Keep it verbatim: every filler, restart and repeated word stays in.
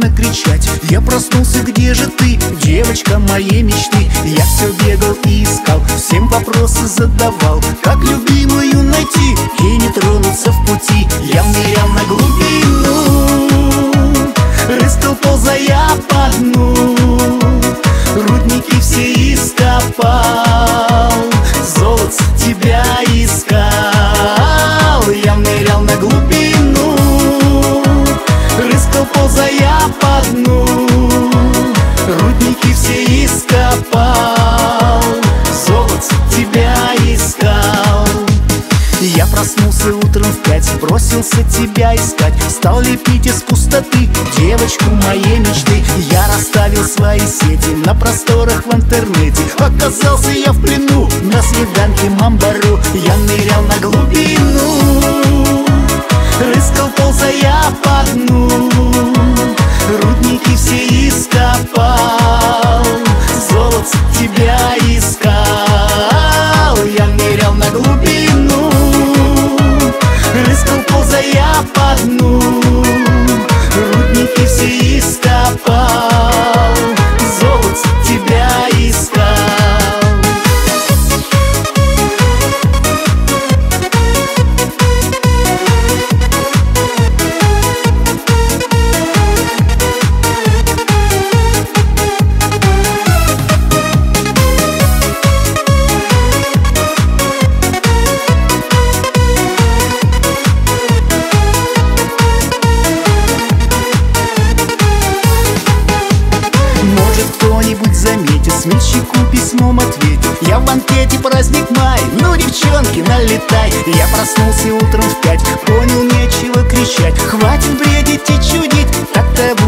рано кричать. Я проснулся, где же ты, девочка моей мечты? Я все бегал и искал, всем вопросы задавал, как любимую найти и не тронуться в пути. Я нырял на глубину, рыскал, ползая по дну, рудники все ископал, золото тебя искал. Я нырял на глубину, рыскал, ползая по дну, рудники все ископал, золото тебя искал. Я проснулся утром в пять, бросился тебя искать, стал лепить из пустоты девочку моей мечты. Я расставил свои сети на просторах в интернете, оказался я в плену на свиданке Мамбару. Я нырял на глубину, рыскал, ползая по дну, рудники все ископал, золото тебя искал. Я нырял на глубину, рыскал, ползая по дну, рудники все ископал, золото тебя искал. Кто-нибудь заметит, смельчаку письмом ответит. Я в банкете, праздник май, ну, девчонки, налетай. Я проснулся утром в пять, понял, нечего кричать, хватит бредить и чудить, так-то